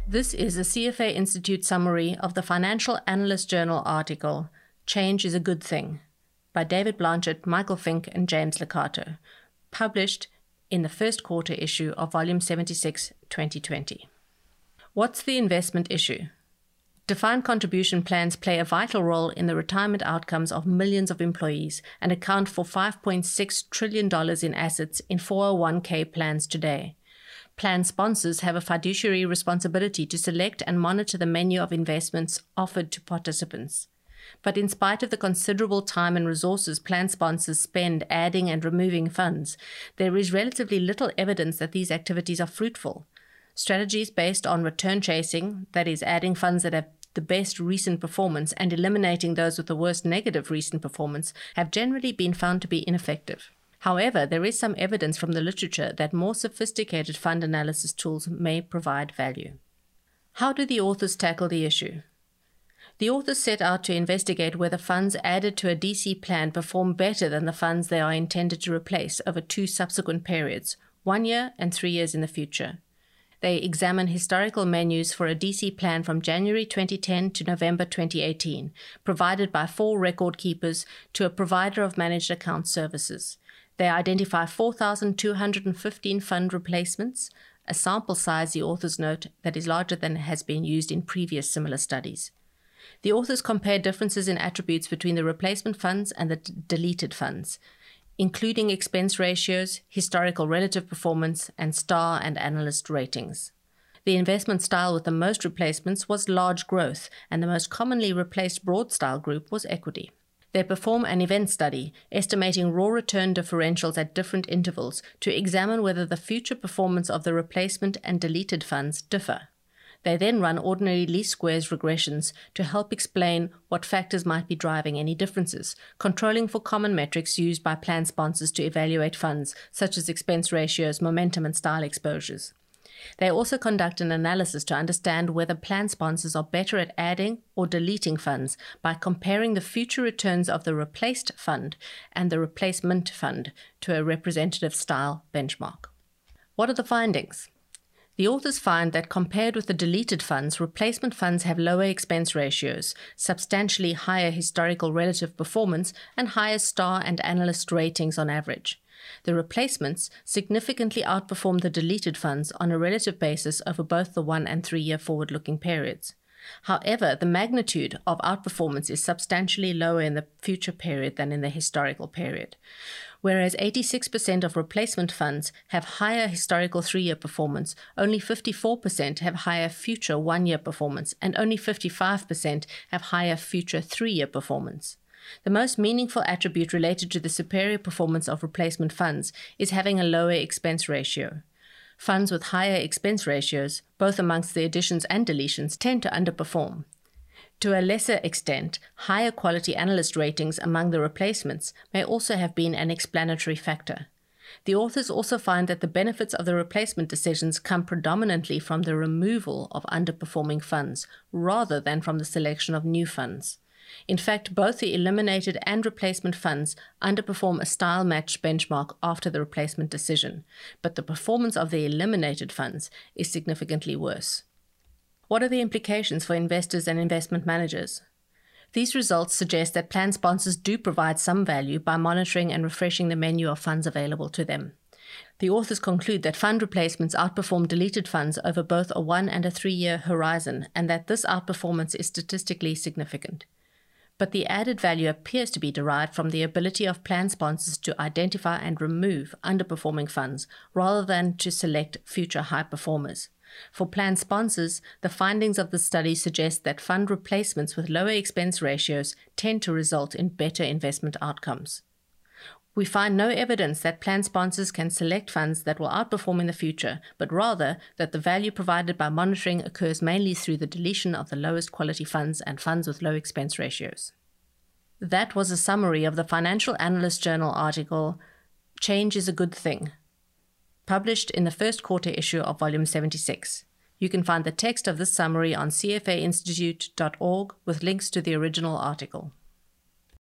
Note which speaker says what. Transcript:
Speaker 1: This is a CFA Institute summary of the Financial Analyst Journal article, Change is a Good Thing, by David Blanchett, Michael Fink, and James Licato, published in the first quarter issue of Volume 76, 2020. What's the investment issue? Defined contribution plans play a vital role in the retirement outcomes of millions of employees and account for $5.6 trillion in assets in 401k plans today. Plan sponsors have a fiduciary responsibility to select and monitor the menu of investments offered to participants. But in spite of the considerable time and resources plan sponsors spend adding and removing funds, there is relatively little evidence that these activities are fruitful. Strategies based on return chasing, that is, adding funds that have the best recent performance and eliminating those with the worst negative recent performance, have generally been found to be ineffective. However, there is some evidence from the literature that more sophisticated fund analysis tools may provide value. How do the authors tackle the issue? The authors set out to investigate whether funds added to a DC plan perform better than the funds they are intended to replace over two subsequent periods, 1 year and 3 years in the future. They examine historical menus for a DC plan from January 2010 to November 2018, provided by 4 record keepers to a provider of managed account services. They identify 4,215 fund replacements, a sample size, the authors note, that is larger than has been used in previous similar studies. The authors compare differences in attributes between the replacement funds and the deleted funds, including expense ratios, historical relative performance, and star and analyst ratings. The investment style with the most replacements was large growth, and the most commonly replaced broad style group was equity. They perform an event study, estimating raw return differentials at different intervals to examine whether the future performance of the replacement and deleted funds differ. They then run ordinary least squares regressions to help explain what factors might be driving any differences, controlling for common metrics used by plan sponsors to evaluate funds, such as expense ratios, momentum, and style exposures. They also conduct an analysis to understand whether plan sponsors are better at adding or deleting funds by comparing the future returns of the replaced fund and the replacement fund to a representative style benchmark. What are the findings? The authors find that compared with the deleted funds, replacement funds have lower expense ratios, substantially higher historical relative performance, and higher star and analyst ratings on average. The replacements significantly outperform the deleted funds on a relative basis over both the 1 and 3 year forward-looking periods. However, the magnitude of outperformance is substantially lower in the future period than in the historical period. Whereas 86% of replacement funds have higher historical 3-year performance, only 54% have higher future 1-year performance, and only 55% have higher future 3-year performance. The most meaningful attribute related to the superior performance of replacement funds is having a lower expense ratio. Funds with higher expense ratios, both amongst the additions and deletions, tend to underperform. To a lesser extent, higher quality analyst ratings among the replacements may also have been an explanatory factor. The authors also find that the benefits of the replacement decisions come predominantly from the removal of underperforming funds, rather than from the selection of new funds. In fact, both the eliminated and replacement funds underperform a style-matched benchmark after the replacement decision, but the performance of the eliminated funds is significantly worse. What are the implications for investors and investment managers? These results suggest that plan sponsors do provide some value by monitoring and refreshing the menu of funds available to them. The authors conclude that fund replacements outperform deleted funds over both a 1 and a 3-year horizon, and that this outperformance is statistically significant. But the added value appears to be derived from the ability of plan sponsors to identify and remove underperforming funds rather than to select future high performers. For plan sponsors, the findings of the study suggest that fund replacements with lower expense ratios tend to result in better investment outcomes. We find no evidence that plan sponsors can select funds that will outperform in the future, but rather that the value provided by monitoring occurs mainly through the deletion of the lowest quality funds and funds with low expense ratios. That was a summary of the Financial Analyst Journal article, Change is a Good Thing, published in the first quarter issue of Volume 76. You can find the text of this summary on cfainstitute.org with links to the original article.